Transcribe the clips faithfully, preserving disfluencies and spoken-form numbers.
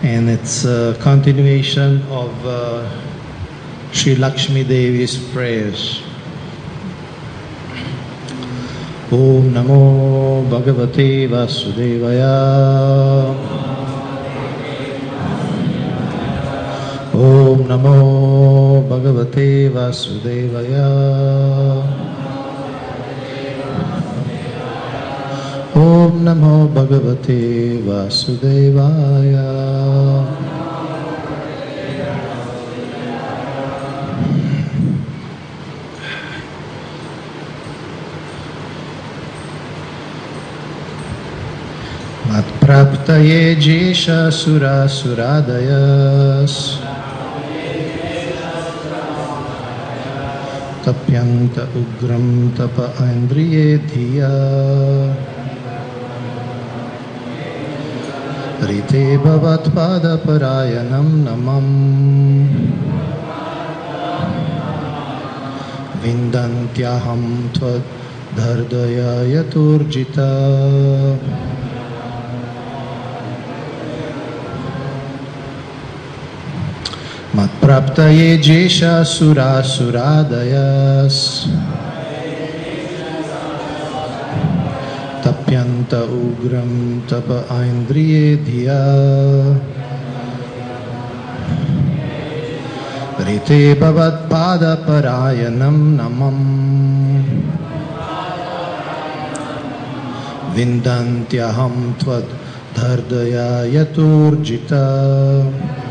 and it's a continuation of uh, Sri Lakshmi Devi's prayers. Om Namo Bhagavate Vasudevaya. Om Namo Bhagavate Vasudevaya. Om Namo Bhagavate Vasudevaya. Matpraptaye jesha sura suradayas tapyanta ugram tapa indriye dhiya rite bhavat pada parayanam namam vindantyaham tvad dhardaya yaturjita Matpraptaye jesha sura suradayas tapyanta ugram tapa indriye dhiya rite bhavat pada parayanam namam vindantyaham tvad dhardaya yaturjita.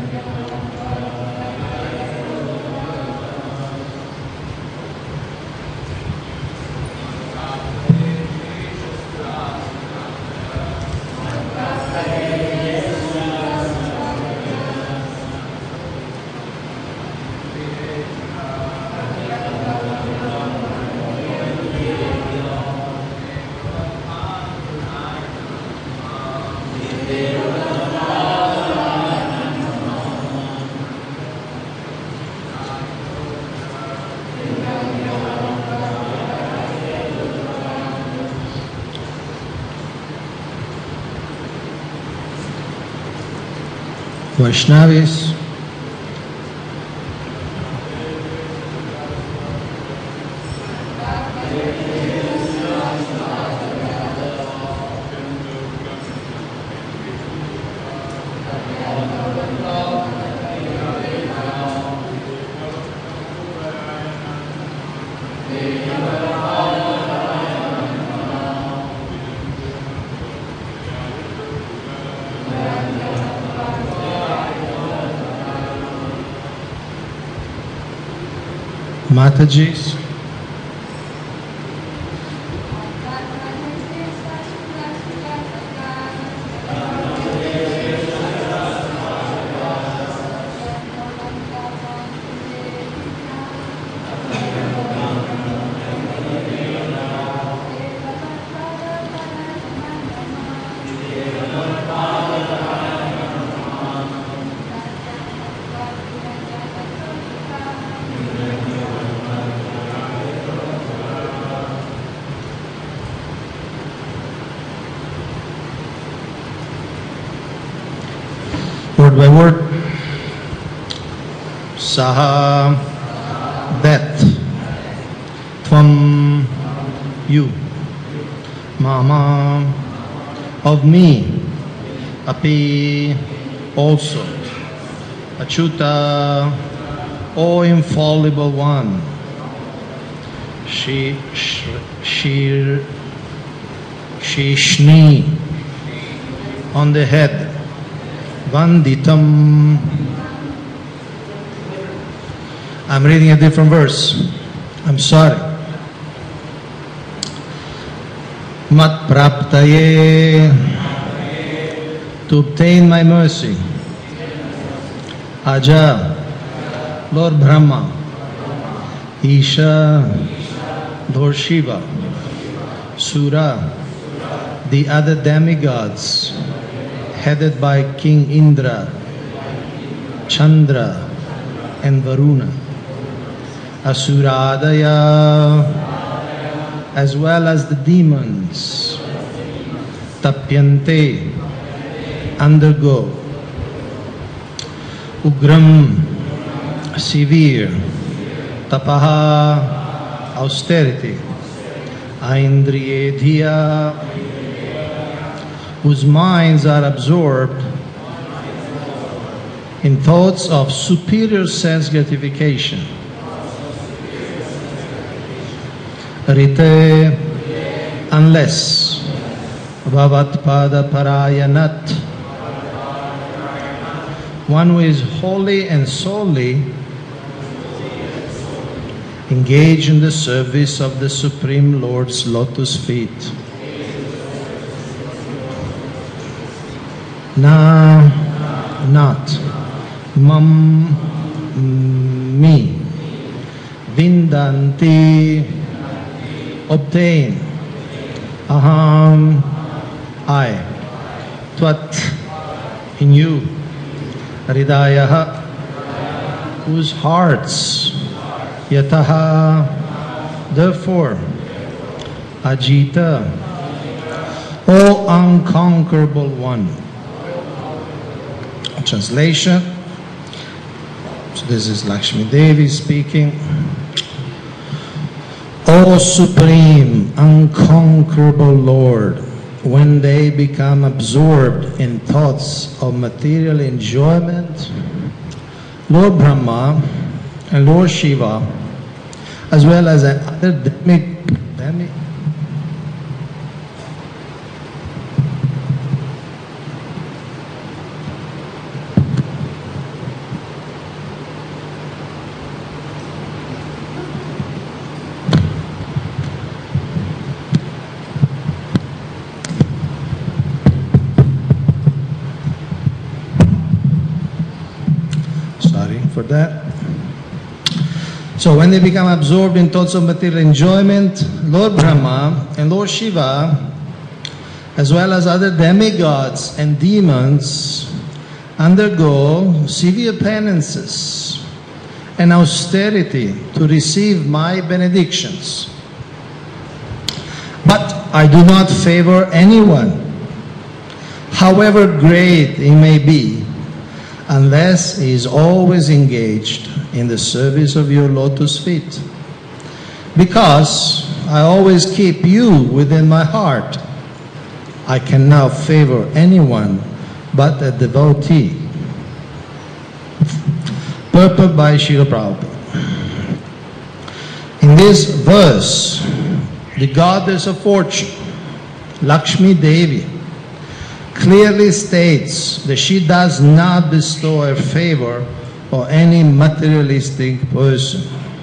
Vaishnavis, Matajis, word by word. Saha, that, tvam, you, mama, of me, api, also, achyuta, O infallible one, she, she, shishni, on the head, Vanditam. I'm reading a different verse. I'm sorry. Mat praptaye, to obtain my mercy. Aja, Lord Brahma. Isha, Lord Shiva. Sura, the other demigods, headed by King Indra, Chandra, and Varuna. Asuradaya, as well as the demons. Tapyante, undergo. Ugram, severe. Tapaha, austerity. Aindriyedhiya, whose minds are absorbed in thoughts of superior sense gratification. Rite, unless Bhavat Pada Parayanat, one who is wholly and solely engaged in the service of the Supreme Lord's lotus feet. Na, not, mam, me, vindanti, obtain, aham, I, tvat, in you, hridayaha, whose hearts, yataha, therefore, ajita, O unconquerable one. Translation. So this is Lakshmi Devi speaking. O Supreme, unconquerable Lord, when they become absorbed in thoughts of material enjoyment, Lord Brahma and Lord Shiva, as well as other demi, demi, for that. So when they become absorbed in thoughts of material enjoyment, Lord Brahma and Lord Shiva, as well as other demigods and demons, undergo severe penances and austerity to receive my benedictions. But I do not favor anyone, however great he may be, unless he is always engaged in the service of your lotus feet. Because I always keep you within my heart, I can now favor anyone but a devotee. Purport by Srila Prabhupada. In this verse, the goddess of fortune, Lakshmi Devi, clearly states that she does not bestow her favor on any materialistic person.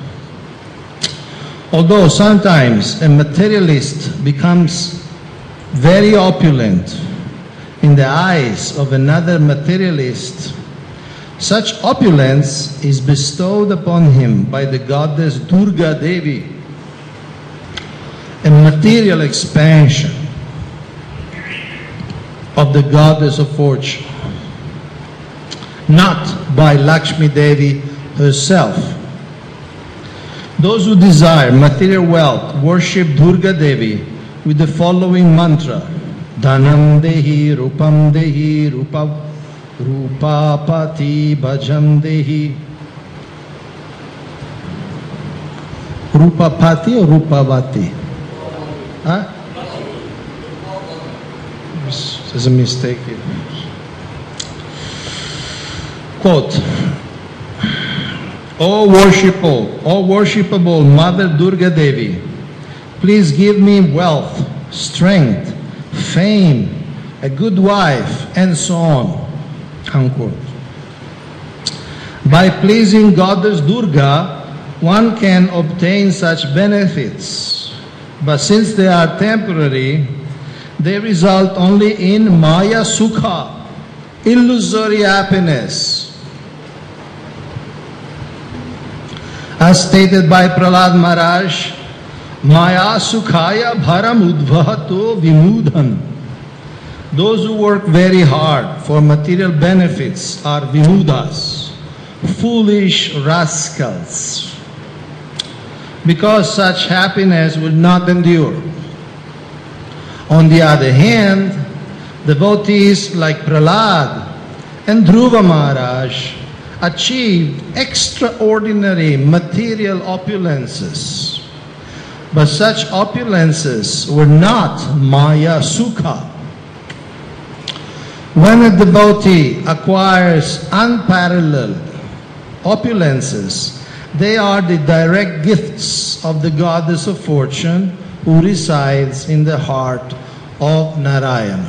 Although sometimes a materialist becomes very opulent in the eyes of another materialist, such opulence is bestowed upon him by the goddess Durga Devi, a material expansion of the goddess of fortune, not by Lakshmi Devi herself. Those who desire material wealth worship Durga Devi with the following mantra: Dhanam Dehi, Rupam Dehi, Rupa, Rupapati Bhajam Dehi. Rupapati or Rupavati? Huh? There's a mistake here. Quote, O worshipful, O worshipable Mother Durga Devi, please give me wealth, strength, fame, a good wife, and so on. Unquote. By pleasing Goddess Durga, one can obtain such benefits, but since they are temporary, they result only in Maya Sukha, illusory happiness. As stated by Prahlad Maharaj, Maya Sukhaya Bharam Udvahato Vimudhan. Those who work very hard for material benefits are Vimudas, foolish rascals, because such happiness will not endure. On the other hand, devotees like Prahlad and Dhruva Maharaj achieved extraordinary material opulences. But such opulences were not Maya Sukha. When a devotee acquires unparalleled opulences, they are the direct gifts of the goddess of fortune who resides in the heart of Narayana.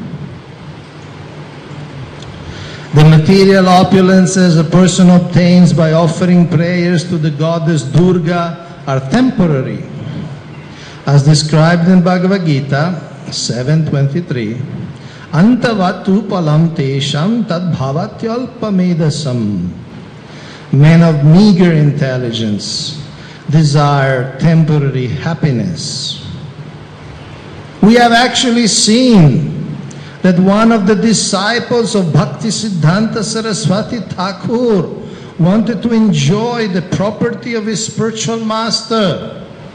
The material opulences a person obtains by offering prayers to the goddess Durga are temporary. As described in Bhagavad Gita seven twenty-three, Antavatu palam tesham tad bhavatyalpamedasam. Men of meager intelligence desire temporary happiness. We have actually seen that one of the disciples of Bhaktisiddhanta Saraswati Thakur wanted to enjoy the property of his spiritual master.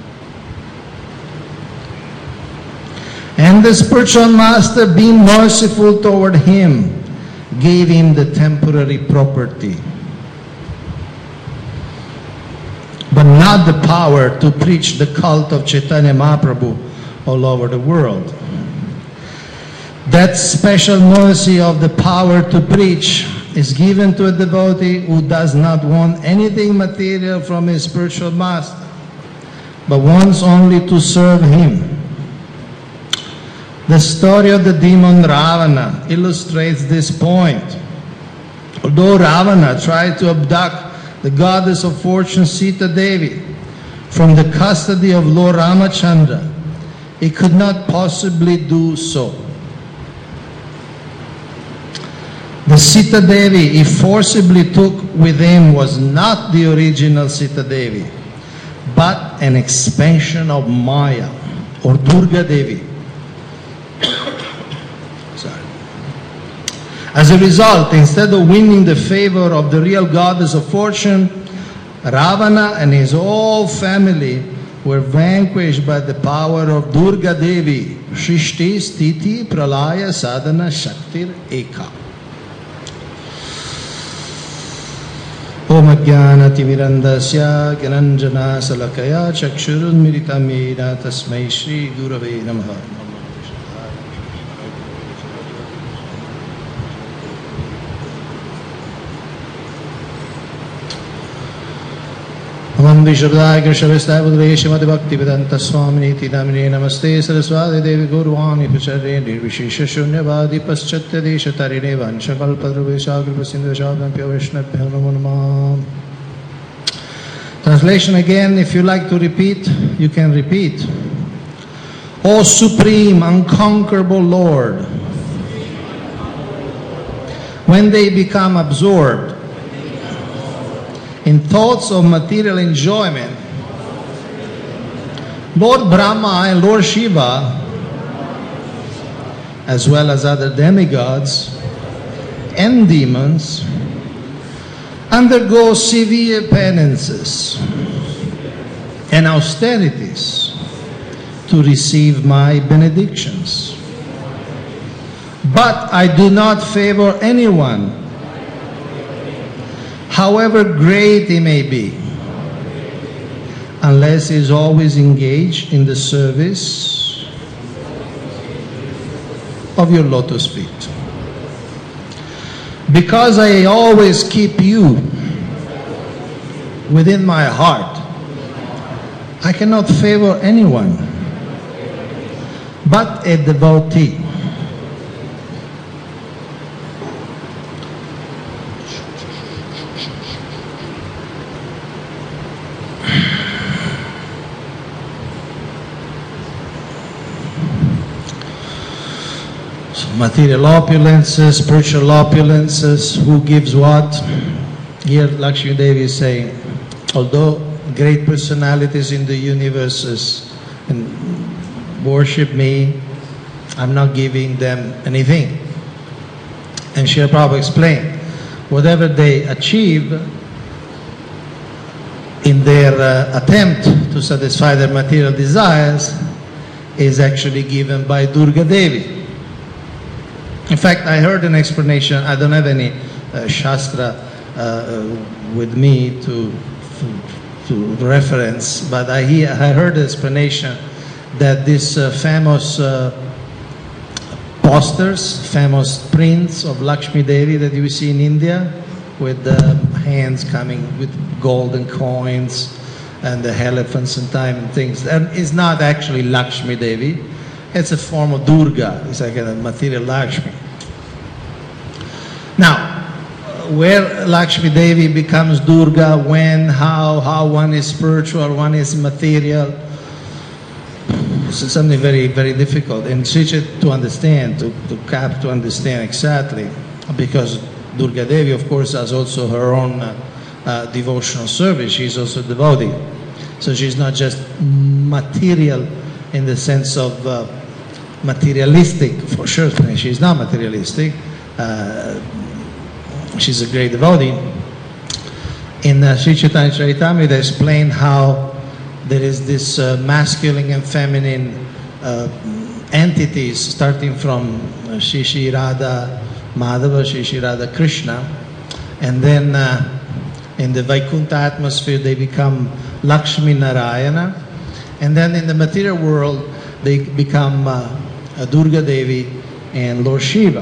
And the spiritual master, being merciful toward him, gave him the temporary property, but not the power to preach the cult of Chaitanya Mahaprabhu all over the world. That special mercy of the power to preach is given to a devotee who does not want anything material from his spiritual master, but wants only to serve him. The story of the demon Ravana illustrates this point. Although Ravana tried to abduct the goddess of fortune Sita Devi from the custody of Lord Ramachandra, he could not possibly do so. The Sita Devi he forcibly took with him was not the original Sita Devi, but an expansion of Maya or Durga Devi. Sorry. As a result, instead of winning the favor of the real goddess of fortune, Ravana and his whole family were vanquished by the power of Durga Devi, Shrishti, Sthiti, Pralaya, Sadhana, Shaktir, Eka. Om Ajnanatimirandasya Gyananjana Salakaya Chakshurunmiritam Yena Tasmai Shri Gurave Namaha. Om Vishradaya Krishavistaya Budre Shrimati Bhakti Vedanta Swamini Tidamine Namaste Saraswati Devi Gurvani Pacharre Nirvishisha Shunyavadi Paschatya Desha Tarine Vanshakal Padravesha Kripasindhashadam Pya Vishnabhya Namo Namah. Translation again, if you like to repeat, you can repeat. O Supreme, Unconquerable Lord, when they become absorbed in thoughts of material enjoyment, Lord Brahma and Lord Shiva, as well as other demigods and demons, undergo severe penances and austerities to receive my benedictions. But I do not favor anyone, however great he may be, unless he is always engaged in the service of your lotus feet. Because I always keep you within my heart, I cannot favor anyone but a devotee. Material opulences, spiritual opulences, who gives what? Here Lakshmi Devi is saying, although great personalities in the universes and worship me, I'm not giving them anything. And Srila Prabhupada explained, whatever they achieve in their uh, attempt to satisfy their material desires is actually given by Durga Devi. In fact, I heard an explanation, I don't have any uh, Shastra uh, with me to, to reference, but I, hear, I heard the explanation that this uh, famous uh, posters, famous prints of Lakshmi Devi that you see in India, with the hands coming with golden coins and the elephants and time and things, and it's not actually Lakshmi Devi. It's a form of Durga. It's like a material Lakshmi. Now, where Lakshmi Devi becomes Durga, when, how, how one is spiritual, one is material, it's something very, very difficult and tricky to understand, to, to cap, to understand exactly, because Durga Devi, of course, has also her own uh, uh, devotional service. She's also a devotee. So she's not just material in the sense of uh, materialistic, for sure. She's not materialistic. Uh, she's a great devotee. In uh, Sri Chaitanya Charitamrita, they explain how there is this uh, masculine and feminine uh, entities starting from uh, Shri Shri Radha Madhava, Shri Shri Radha Krishna, and then uh, in the Vaikuntha atmosphere they become Lakshmi Narayana, and then in the material world they become uh, Durga Devi and Lord Shiva.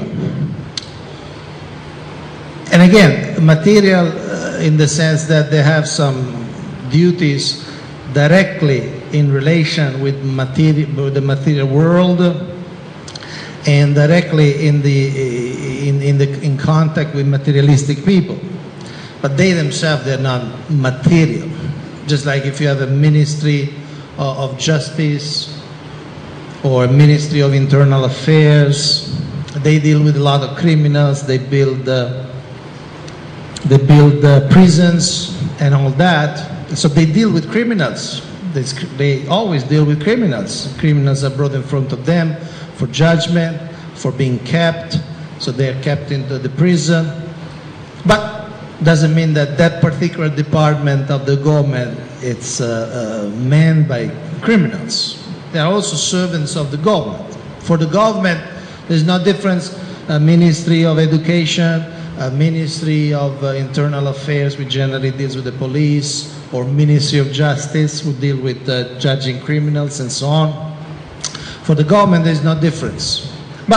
And again, material uh, in the sense that they have some duties directly in relation with, materi- with the material world, and directly in the in, in the in contact with materialistic people, but they themselves, they're not material. Just like if you have a ministry of, of justice or a ministry of internal affairs, they deal with a lot of criminals. They build uh, they build uh, prisons and all that. So they deal with criminals. They, they always deal with criminals. Criminals are brought in front of them for judgment, for being kept, so they are kept into the prison. But doesn't mean that that particular department of the government it's uh, uh, manned by criminals. They are also servants of the government. For the government, there's no difference. A Ministry of Education, a Ministry of uh, Internal Affairs, which generally deals with the police, or Ministry of Justice, who deal with uh, judging criminals and so on. For the government, there's no difference. But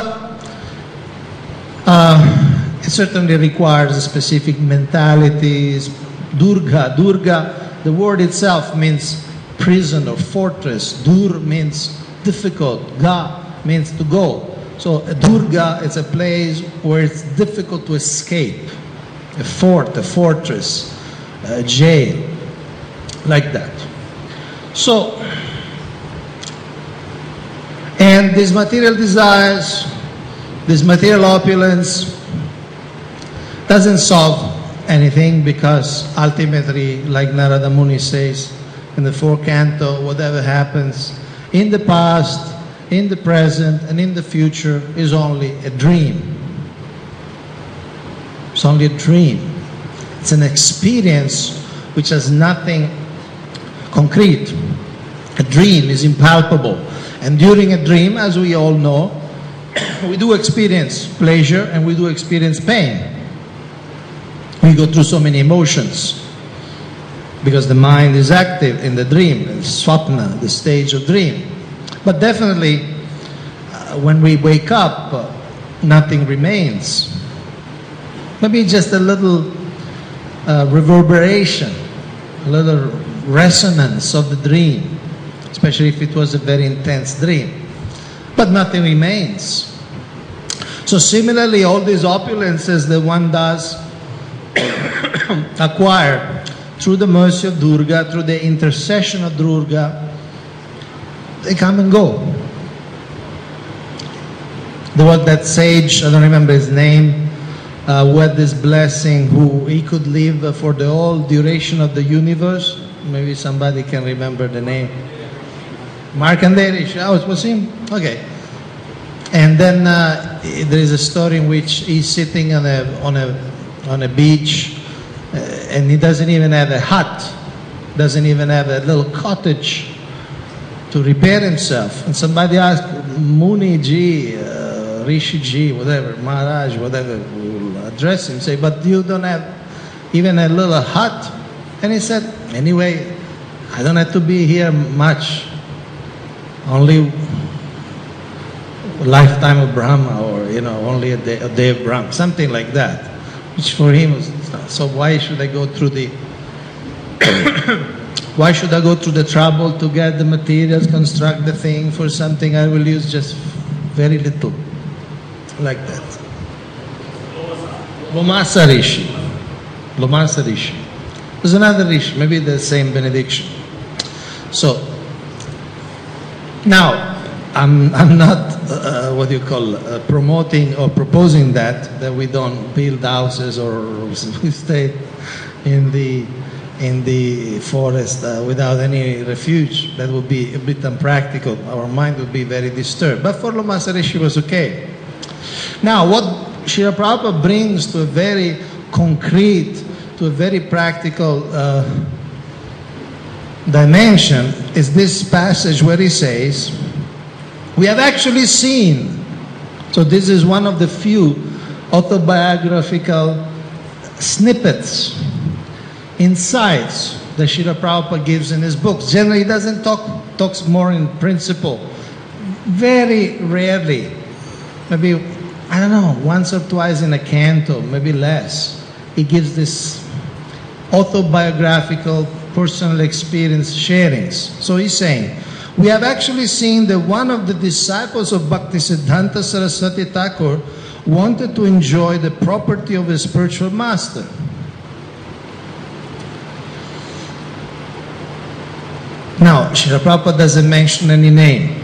uh, it certainly requires specific mentalities. Durga, Durga, the word itself means prison or fortress. Dur means difficult. Ga means to go. So a Durga is a place where it's difficult to escape. A fort, a fortress, a jail, like that. So, and these material desires, this material opulence doesn't solve anything, because ultimately, like Narada Muni says in the fourth canto, whatever happens in the past, in the present, and in the future is only a dream. It's only a dream. It's an experience which has nothing concrete. A dream is impalpable. And during a dream, as we all know, we do experience pleasure and we do experience pain. We go through so many emotions because the mind is active in the dream, in swapna, the stage of dream. But definitely, uh, when we wake up, uh, nothing remains. Maybe just a little uh, reverberation, a little resonance of the dream, especially if it was a very intense dream. But nothing remains. So similarly, all these opulences that one does acquire through the mercy of Durga, through the intercession of Durga, they come and go. There was that sage, I don't remember his name, uh, who had this blessing, who he could live for the whole duration of the universe. Maybe somebody can remember the name. Markandeya. Oh, it was him? Okay. And then uh, there is a story in which he's sitting on a on a on a beach, uh, and he doesn't even have a hut, doesn't even have a little cottage to repair himself. And somebody asked, Muni ji, uh, Rishi ji, whatever, Maharaj, whatever, will address him, say, but you don't have even a little hut. And he said, anyway, I don't have to be here much. Only lifetime of Brahma, or, you know, only a day, a day of Brahma, something like that. Which for him was, so why should I go through the, why should I go through the trouble to get the materials, construct the thing for something I will use just very little, like that. Lomasa Rishi. Lomasa Rishi. There's another Rishi, maybe the same benediction. So, now, I'm, I'm not, uh, what do you call, uh, promoting or proposing that, that we don't build houses or we stay in the, in the forest uh, without any refuge. That would be a bit unpractical. Our mind would be very disturbed. But for Lomasa Rishi was okay. Now, what Srila Prabhupada brings to a very concrete, to a very practical uh, dimension is this passage where he says, we have actually seen, so this is one of the few autobiographical snippets, insights that Srila Prabhupada gives in his books. Generally, he doesn't talk, talks more in principle. Very rarely, maybe, I don't know, once or twice in a canto, maybe less, he gives this autobiographical, personal experience sharings. So he's saying, we have actually seen that one of the disciples of Bhaktisiddhanta Saraswati Thakur wanted to enjoy the property of his spiritual master. Now, Srila Prabhupada doesn't mention any name.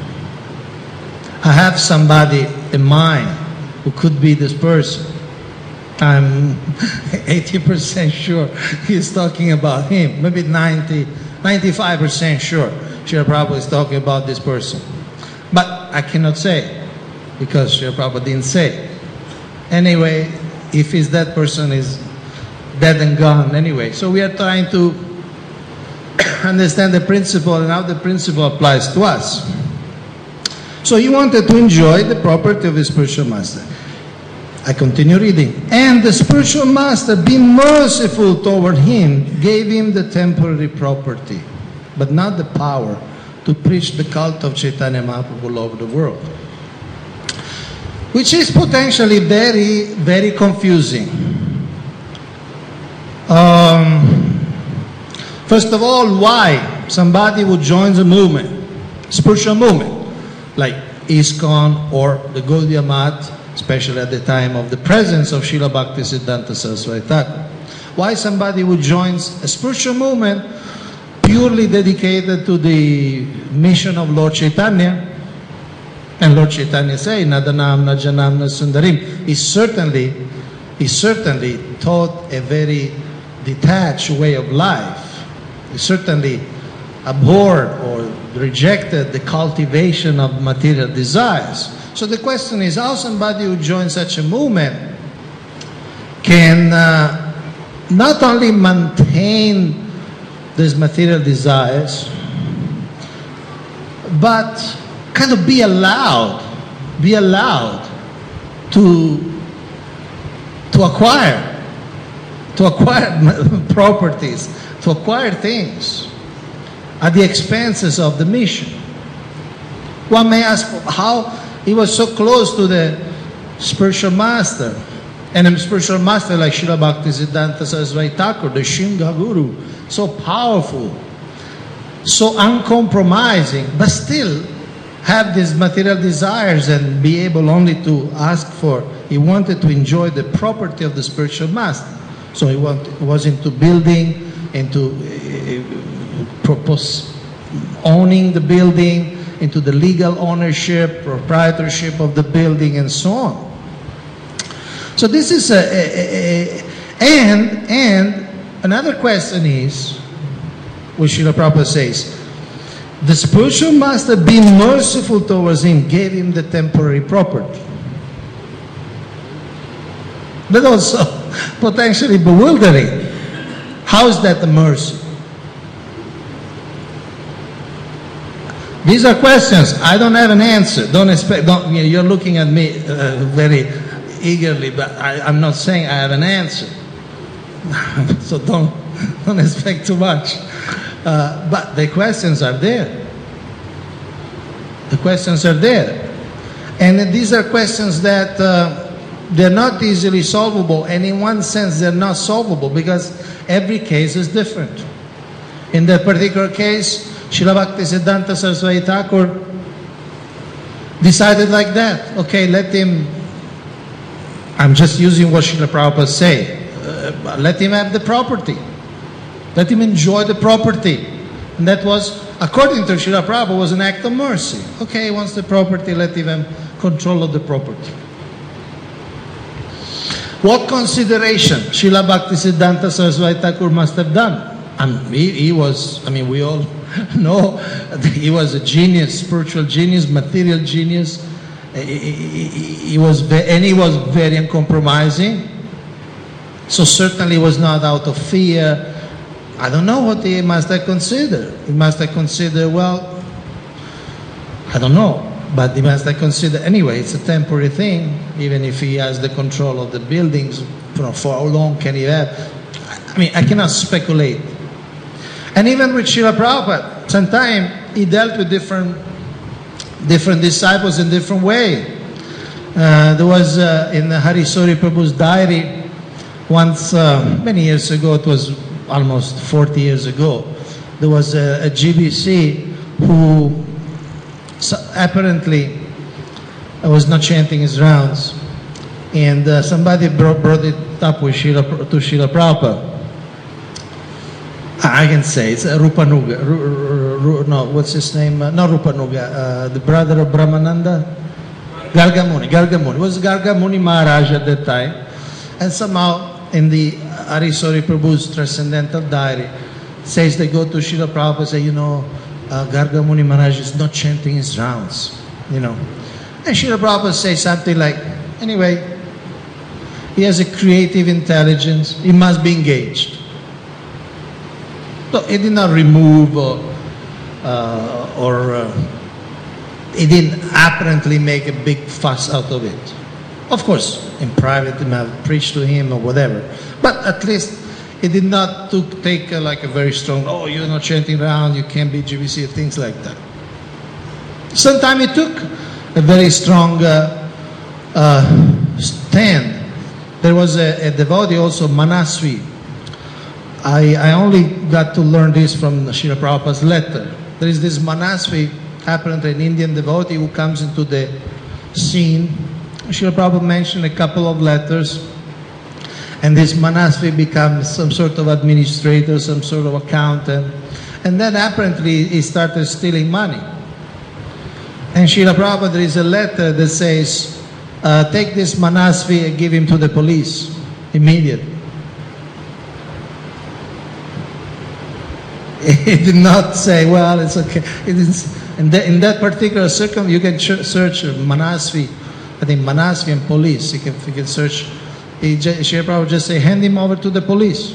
I have somebody in mind who could be this person. I'm eighty percent sure he's talking about him. Maybe ninety, ninety-five percent sure Srila Prabhupada is talking about this person. But I cannot say, because Srila Prabhupada didn't say. Anyway, if it's that person is dead and gone anyway. So we are trying to understand the principle and how the principle applies to us. So he wanted to enjoy the property of his spiritual master. I continue reading. And the spiritual master, being merciful toward him, gave him the temporary property, but not the power to preach the cult of Chaitanya Mahaprabhu all over the world. Which is potentially very, very confusing. Um, first of all, why somebody would join the movement, spiritual movement, like ISKCON or the Gaudiya Math, especially at the time of the presence of Srila Bhaktisiddhanta Saraswati Thakur. Why somebody would join a spiritual movement purely dedicated to the mission of Lord Chaitanya? And Lord Chaitanya say, Nadanam Najanam Nasundarim. He certainly, he certainly taught a very detached way of life. He certainly abhorred or rejected the cultivation of material desires. So the question is, how somebody who joins such a movement can uh, not only maintain these material desires, but kind of be allowed, be allowed to, to acquire, to acquire properties, to acquire things at the expenses of the mission. One may ask, how he was so close to the spiritual master, and a spiritual master like Srila Bhaktisiddhanta Saraswati Thakur, the Singha Guru, so powerful, so uncompromising, but still have these material desires and be able only to ask for, he wanted to enjoy the property of the spiritual master. So he want, was into building, into uh, propose, owning the building, into the legal ownership, proprietorship of the building, and so on. So this is a, a, a, a and and another question is, which Srila Prabhupada says, the spiritual master, being merciful towards him, gave him the temporary property. But also potentially bewildering. How is that a mercy? These are questions. I don't have an answer. Don't expect. Don't, you're looking at me uh, very eagerly, but I, I'm not saying I have an answer. So don't, don't expect too much. Uh, but the questions are there. The questions are there. And these are questions that uh, they're not easily solvable. And in one sense, they're not solvable because every case is different. In that particular case, Srila Bhaktisiddhanta Saraswati Thakur decided like that. Okay, let him, I'm just using what Srila Prabhupada say, uh, let him have the property. Let him enjoy the property. And that was, according to Srila Prabhupada, was an act of mercy. Okay, he wants the property, let him have control of the property. What consideration Srila Bhaktisiddhanta Saraswati Thakur must have done? And he, he was, I mean, we all know he was a genius, spiritual genius, material genius. He, he, he was, and he was very uncompromising. So certainly was not out of fear. I don't know what he must have considered. He must have considered, well, I don't know, but he must have considered, anyway, it's a temporary thing, even if he has the control of the buildings, you know, for how long can he have? I mean, I cannot speculate. And even with Srila Prabhupada, sometimes he dealt with different, different disciples in different way. Uh, there was uh, in Harisori Prabhu's diary, once, uh, many years ago, it was almost forty years ago, there was a, a G B C who so apparently was not chanting his rounds, and uh, somebody brought, brought it up with Srila, to Srila Prabhupada. I can say it's uh, Rupanuga. Ru, Ru, no, what's his name? Uh, not Rupanuga. Uh, the brother of Brahmananda, Gargamuni. Gargamuni it was Gargamuni Maharaj at that time, and somehow in the Harisori Prabhu's Transcendental Diary says they go to Srila Prabhupada and say, you know, uh, Gargamuni Maharaj is not chanting his rounds, you know. And Srila Prabhupada says something like, anyway, he has a creative intelligence, he must be engaged. So he did not remove or, uh, or uh, he didn't apparently make a big fuss out of it. Of course, in private, he might have preached to him or whatever. But at least he did not to take uh, like a very strong, oh, you're not chanting around, you can't be G B C, things like that. Sometimes he took a very strong uh, uh, stand. There was a, a devotee also, Manasvi. I, I only got to learn this from Srila Prabhupada's letter. There is this Manasvi, apparently an Indian devotee who comes into the scene. Srila Prabhupada mentioned a couple of letters, and this Manasvi becomes some sort of administrator, some sort of accountant, and then apparently he started stealing money. And Srila Prabhupada, there is a letter that says, uh, take this Manasvi and give him to the police immediately. He did not say, well, it's okay. It is, in, the, in that particular circumstance, you can ch- search Manasvi, I think Manasvi and police, you can, you can search. He just, Srila Prabhupada just say, hand him over to the police.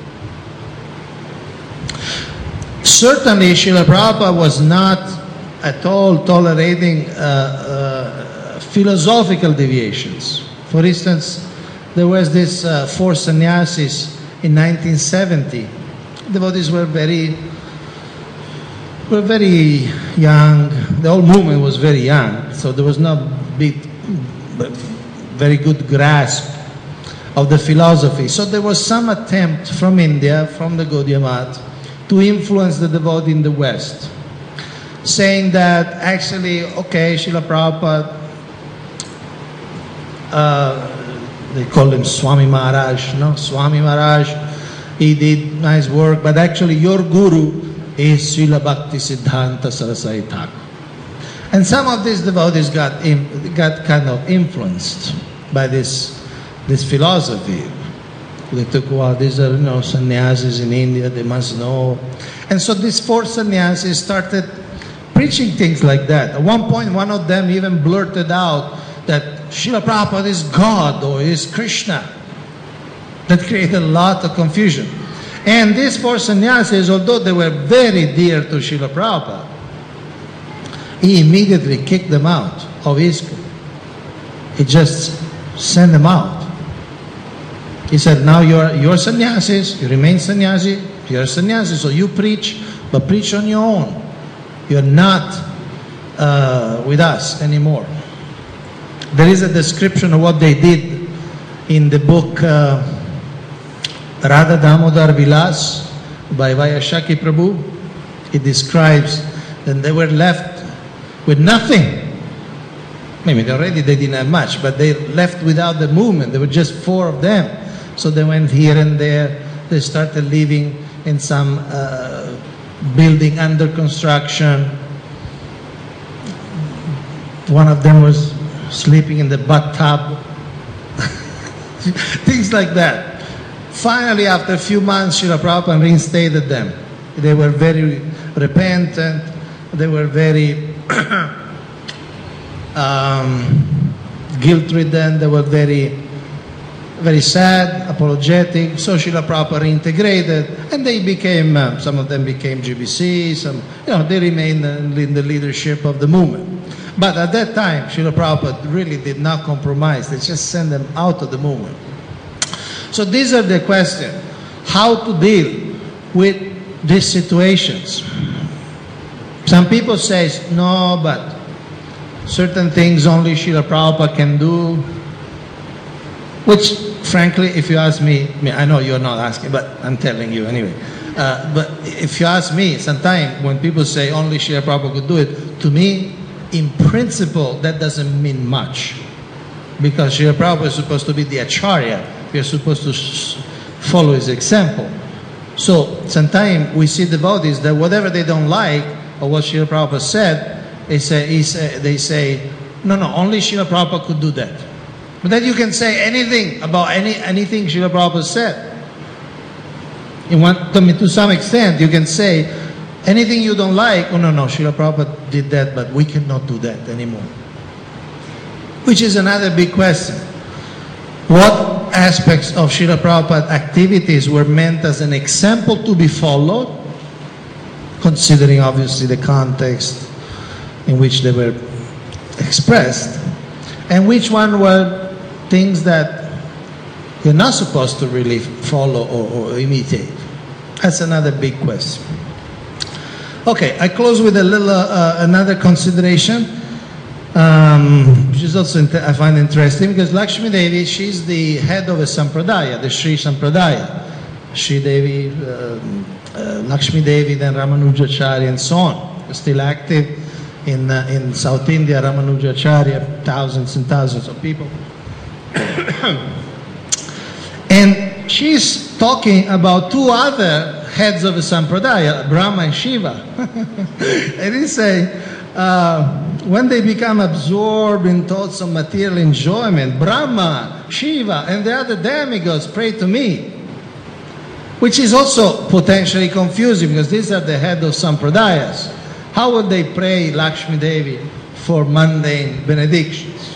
Certainly, Srila Prabhupada was not at all tolerating uh, uh, philosophical deviations. For instance, there was this uh, four sannyasis in nineteen seventy. Devotees were very, were very young. The whole movement was very young, so there was no big, very good grasp of the philosophy. So there was some attempt from India, from the Gaudiya Math, to influence the devotee in the West, saying that actually, okay, Srila Prabhupada, uh, they call him Swami Maharaj, no? Swami Maharaj, he did nice work, but actually your guru is Srila Bhaktisiddhanta Saraswati Thakur. And some of these devotees got in, got kind of influenced by this this philosophy. They took, well, these are, you know, sannyasis in India, they must know. And so these four sannyasis started preaching things like that. At one point, one of them even blurted out that Srila Prabhupada is God or is Krishna. That created a lot of confusion. And these four sannyasis, although they were very dear to Srila Prabhupada, he immediately kicked them out of ISKCON. He just sent them out. He said, now you're, you're sannyasis, you remain sannyasi, you're a sannyasi, so you preach, but preach on your own. You're not uh, with us anymore. There is a description of what they did in the book uh, Radha Damodar Vilas by Vayashaki Prabhu. It describes that they were left with nothing. Maybe already they didn't have much, but they left without the movement. There were just four of them. So they went here and there. They started living in some uh, building under construction. One of them was sleeping in the bathtub. Things like that. Finally, after a few months, Srila Prabhupada reinstated them. They were very repentant. They were very um, guilt-ridden. They were very, very sad, apologetic. So Srila Prabhupada reintegrated, and they became. Uh, some of them became G B C. Some, you know, they remained in the leadership of the movement. But at that time, Srila Prabhupada really did not compromise. They just sent them out of the movement. So these are the questions. How to deal with these situations. Some people say, no, but certain things only Srila Prabhupada can do. Which, frankly, if you ask me, I, mean, I know you're not asking, but I'm telling you anyway. Uh, but if you ask me, sometimes when people say only Srila Prabhupada could do it, to me, in principle, that doesn't mean much. Because Srila Prabhupada is supposed to be the Acharya. We are supposed to follow his example. So sometimes we see devotees that whatever they don't like, or what Srila Prabhupada said, they say, he say, they say, no, no, only Srila Prabhupada could do that. But then you can say anything about any anything Srila Prabhupada said. In one, I mean, to some extent, you can say, anything you don't like, oh no, no, Srila Prabhupada did that, but we cannot do that anymore. Which is another big question. What aspects of Srila Prabhupada activities were meant as an example to be followed, considering obviously the context in which they were expressed, and which one were things that you're not supposed to really follow or, or imitate? That's another big question. Okay, I close with a little uh, another consideration, um, which is also I find interesting, because Lakshmi Devi, she's the head of a sampradaya, the Sri Sampradaya. Sri Devi, uh, uh, Lakshmi Devi, then Ramanujacharya, and so on. Still active in uh, in South India. Ramanujacharya, thousands and thousands of people, and she's talking about two other heads of a sampradaya, Brahma and Shiva. And he say, uh, when they become absorbed in thoughts of material enjoyment, Brahma, Shiva, and the other demigods pray to me. Which is also potentially confusing, because these are the head of sampradayas. How would they pray Lakshmi Devi for mundane benedictions?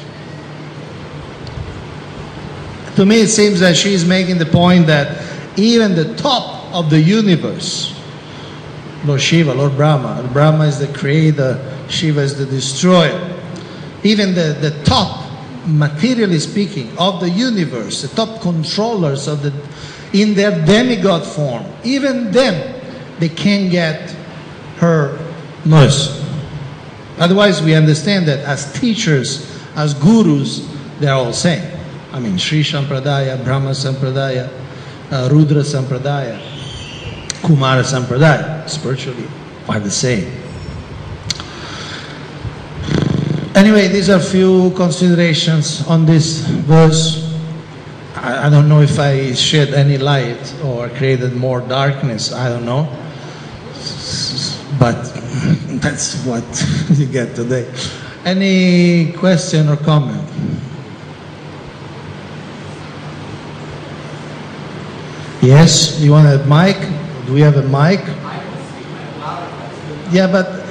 To me, it seems that she is making the point that even the top of the universe, Lord Shiva, Lord Brahma, Brahma is the creator, Shiva is the destroyer. Even the, the top, materially speaking, of the universe, the top controllers of the, in their demigod form, even them, they can't get her mercy. Otherwise, we understand that as teachers, as gurus, they're all same. I mean, Sri Sampradaya, Brahma Sampradaya, uh, Rudra Sampradaya, Kumara Sampradaya, spiritually are the same. Anyway, these are few considerations on this verse. I, I don't know if I shed any light or created more darkness, I don't know. But that's what you get today. Any question or comment? Yes, you want a mic? Do we have a mic? Yeah, but uh,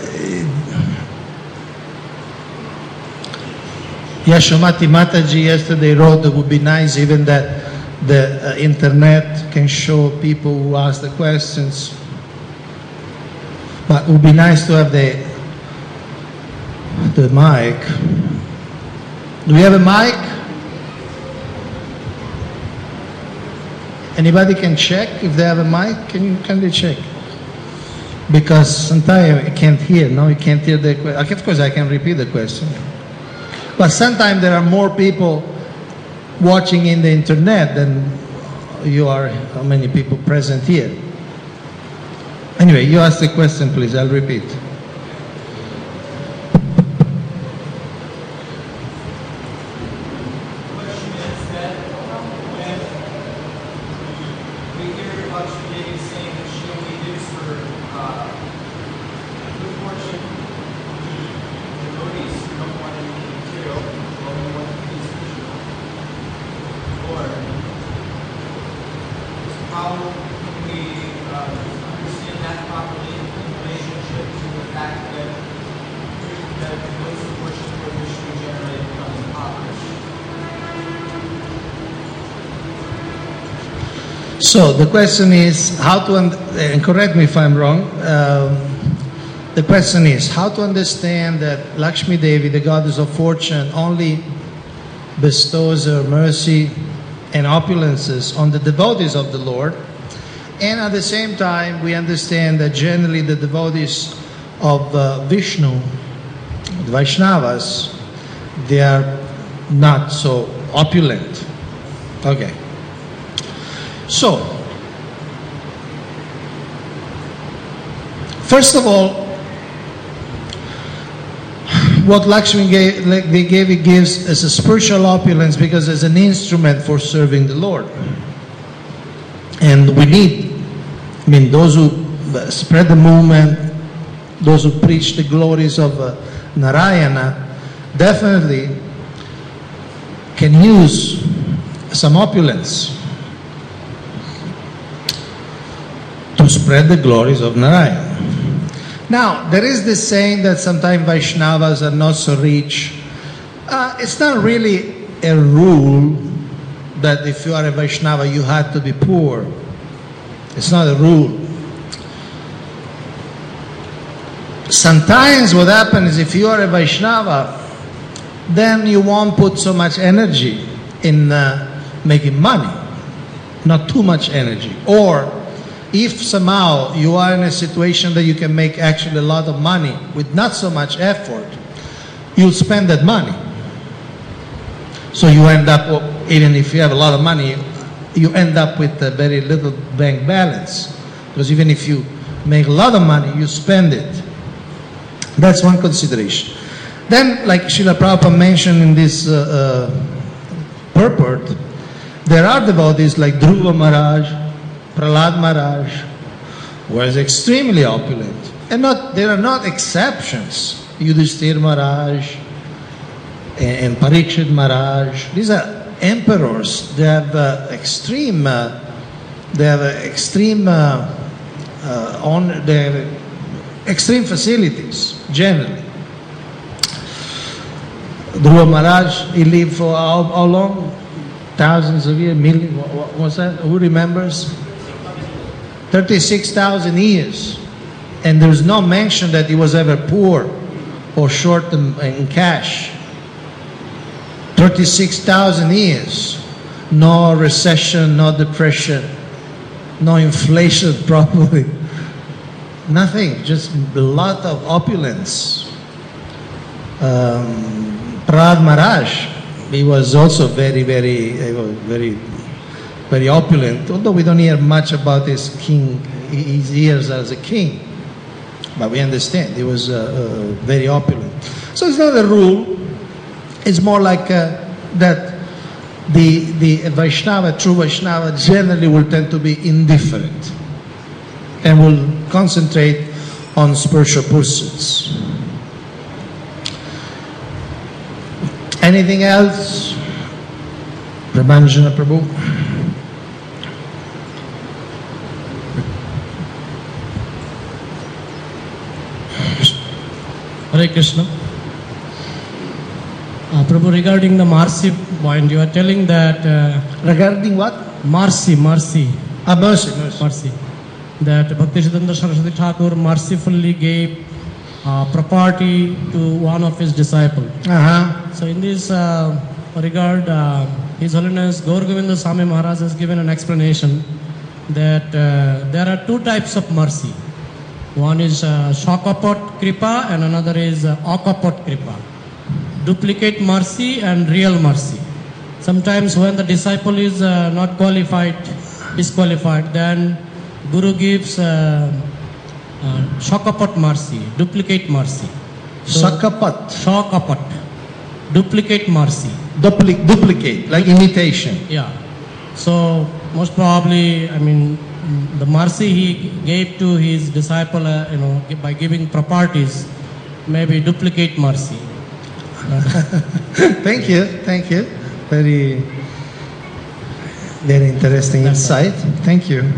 Yashomati Mataji yesterday wrote it would be nice even that the uh, internet can show people who ask the questions. But it would be nice to have the the mic. Do we have a mic? Anybody can check if they have a mic? Can you can they check? Because sometimes I can't hear. No, you can't hear the question. Of course, I can repeat the question. But sometimes there are more people watching in the internet than you are. How many people present here? Anyway, you ask the question, please. I'll repeat. So the question is how to, un- and correct me if I'm wrong, um, the question is how to understand that Lakshmi Devi, the goddess of fortune, only bestows her mercy and opulences on the devotees of the Lord, and at the same time we understand that generally the devotees of uh, Vishnu, the Vaishnavas, they are not so opulent. Okay. So, first of all, what Lakshmi gave, Devi gives is a spiritual opulence because it's an instrument for serving the Lord. And we need, I mean, those who spread the movement, those who preach the glories of uh, Narayana, definitely can use some opulence to spread the glories of Narayana. Now, there is this saying that sometimes Vaishnavas are not so rich. Uh, it's not really a rule that if you are a Vaishnava, you have to be poor. It's not a rule. Sometimes what happens is if you are a Vaishnava, then you won't put so much energy in uh, making money. Not too much energy. Or if somehow you are in a situation that you can make actually a lot of money with not so much effort, you'll spend that money. So you end up, even if you have a lot of money, you end up with a very little bank balance. Because even if you make a lot of money, you spend it. That's one consideration. Then, like Srila Prabhupada mentioned in this uh, uh, purport, there are devotees like Dhruva Maharaj, Prahlad Maharaj, who is extremely opulent. And not, there are not exceptions. Yudhishthira Maharaj and, and Parikshit Maharaj. These are emperors. They have uh, extreme, uh, they have uh, extreme, uh, uh, on, they have extreme facilities, generally. Dhruva Maharaj, he lived for how, how long? Thousands of years, millions, what, what was that? Who remembers? thirty-six thousand years. And there's no mention that he was ever poor or short in, in cash. thirty-six thousand years. No recession, no depression, no inflation probably. Nothing, just a lot of opulence. Um, Prahlad Maharaj, he was also very, very, very, very opulent. Although we don't hear much about his king, his years as a king, but we understand he was uh, uh, very opulent. So it's not a rule. It's more like uh, that the the Vaishnava, true Vaishnava, generally will tend to be indifferent and will concentrate on spiritual pursuits. Anything else? Prabhanjana Prabhu. Hare Krishna. Uh, Prabhu, regarding the mercy point, you are telling that... Uh, regarding what? Mercy, mercy. Ah, mercy, mercy. Mercy. That Bhaktisiddhanta Saraswati Thakur mercifully gave uh, property to one of his disciples. Uh-huh. So in this uh, regard, uh, His Holiness Gaur Govinda Swami Maharaj has given an explanation that uh, there are two types of mercy. One is uh, Shakapat Kripa and another is uh, Akapat Kripa. Duplicate mercy and real mercy. Sometimes when the disciple is uh, not qualified, disqualified, then Guru gives uh, uh, Shakapat mercy, duplicate mercy. So, Shakapat. Shakapat, duplicate mercy. Dupli- duplicate, like imitation. Yeah. So most probably, I mean, the mercy he gave to his disciple, uh, you know, by giving properties, maybe duplicate mercy. Thank you, thank you. Very, very interesting That's insight. Thank you.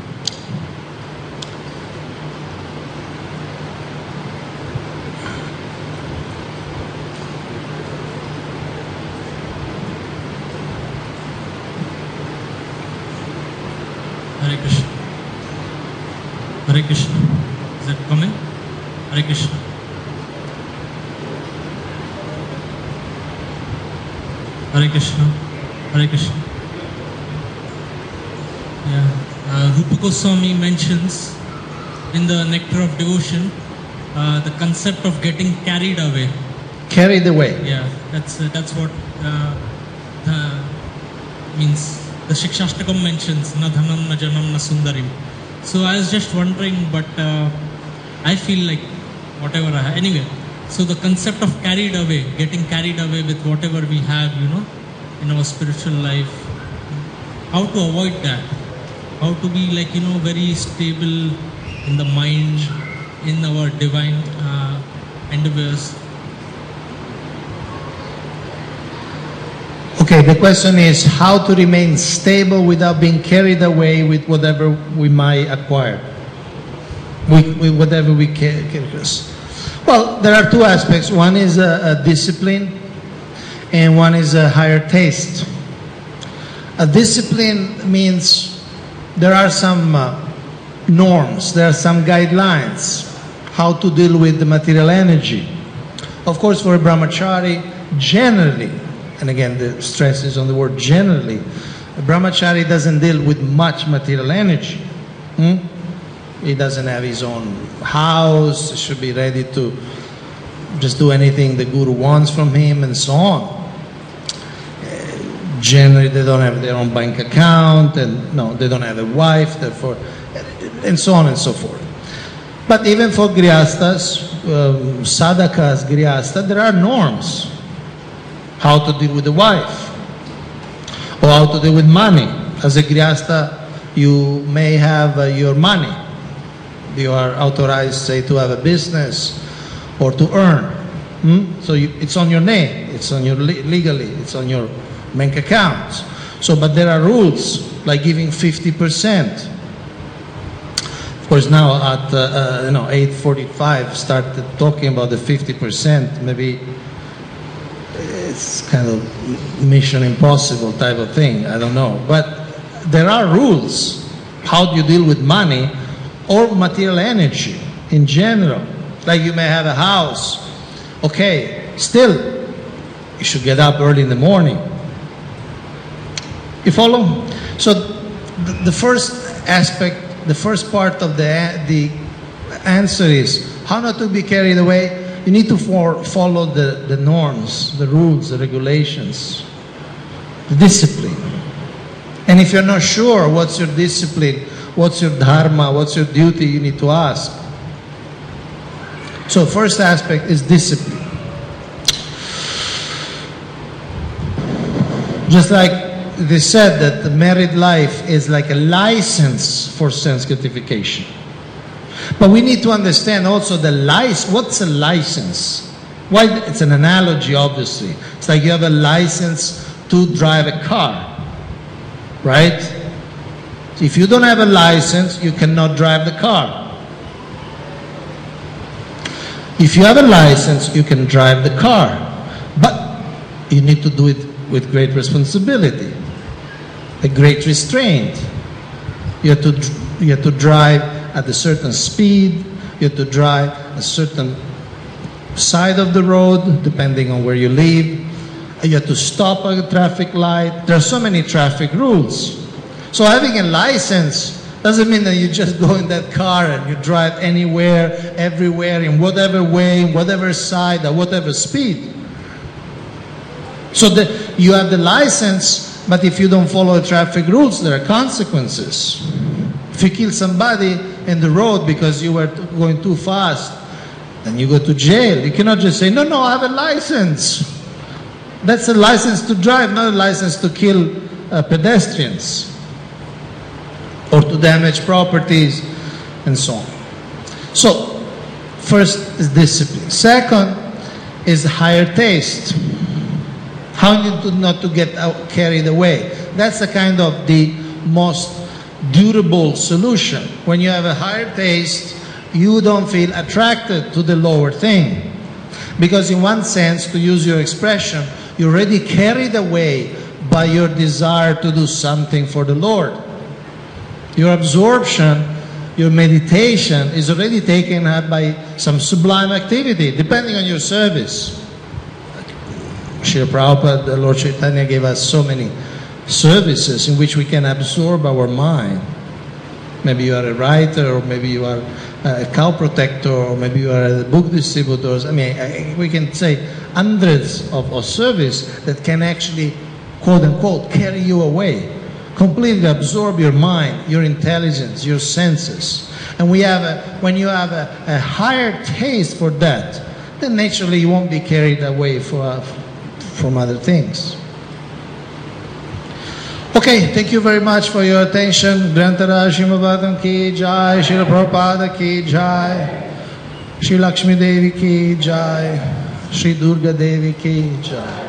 Hare Krishna. Hare Krishna. Is that coming? Hare Krishna. Hare Krishna. Hare Krishna. Yeah. Uh, Rupa Goswami mentions in the Nectar of Devotion uh, the concept of getting carried away. Carried away. Yeah, that's uh, that's what uh, uh, means. The Shikshashtakam mentions na dhanam na janam na sundarim. So I was just wondering, but uh, I feel like whatever I have. Anyway, so the concept of carried away, getting carried away with whatever we have, you know, in our spiritual life, how to avoid that? How to be like, you know, very stable in the mind, in our divine uh, endeavors. Okay, the question is how to remain stable without being carried away with whatever we might acquire, with, with whatever we can. Well, there are two aspects. One is a, a discipline, and one is a higher taste. A discipline means there are some uh, norms, there are some guidelines how to deal with the material energy. Of course, for a brahmachari, generally, and again the stress is on the word generally, a brahmachari doesn't deal with much material energy. Hmm? He doesn't have his own house, he should be ready to just do anything the guru wants from him and so on. Generally, they don't have their own bank account, and no, they don't have a wife, therefore, and so on and so forth. But even for grihastas, um, sadhakas, grihasta, there are norms. How to deal with the wife, or how to deal with money. As a grihasta, you may have uh, your money. You are authorized, say, to have a business or to earn. Hmm? So you, it's on your name, it's on your legally, it's on your bank account. So, but there are rules like giving fifty percent. Of course, now at uh, uh, you know eight forty-five, started talking about the fifty percent. Maybe it's kind of mission impossible type of thing. I don't know, but there are rules. How do you deal with money or material energy in general? Like you may have a house. Okay, still, you should get up early in the morning. You follow? So the, the first aspect, the first part of the, the answer is how not to be carried away. You need to for, follow the, the norms, the rules, the regulations, the discipline. And if you're not sure what's your discipline, what's your dharma, what's your duty, you need to ask. So first aspect is discipline. Just like they said that the married life is like a license for sense gratification. But we need to understand also the license. What's a license? Why? It's an analogy, obviously. It's like you have a license to drive a car, right? If you don't have a license, you cannot drive the car. If you have a license, you can drive the car. But you need to do it with great responsibility, a great restraint. You have to, you have to drive at a certain speed. You have to drive a certain side of the road, depending on where you live. You have to stop at a traffic light. There are so many traffic rules. So having a license doesn't mean that you just go in that car and you drive anywhere, everywhere, in whatever way, in whatever side, at whatever speed. So that you have the license, but if you don't follow the traffic rules, there are consequences. If you kill somebody in the road because you were going too fast, then you go to jail. You cannot just say, no, no, I have a license. That's a license to drive, not a license to kill uh, pedestrians or to damage properties and so on. So, first is discipline. Second is higher taste. How you to not to get out, carried away. That's a kind of the most durable solution. When you have a higher taste, you don't feel attracted to the lower thing. Because in one sense, to use your expression, you're already carried away by your desire to do something for the Lord. Your absorption, your meditation is already taken up by some sublime activity, depending on your service. Srila Prabhupada, the Lord Chaitanya gave us so many services in which we can absorb our mind. Maybe you are a writer, or maybe you are a cow protector, or maybe you are a book distributor. I mean, I, we can say hundreds of, of service that can actually, quote unquote, carry you away. Completely absorb your mind, your intelligence, your senses. And we have a, when you have a, a higher taste for that, then naturally you won't be carried away for, uh, from other things. Okay, thank you very much for your attention. Grantara Srimad ki jai, Srila Prabhupada ki jai, Sri Lakshmi Devi ki jai, Sri Durga Devi ki jai.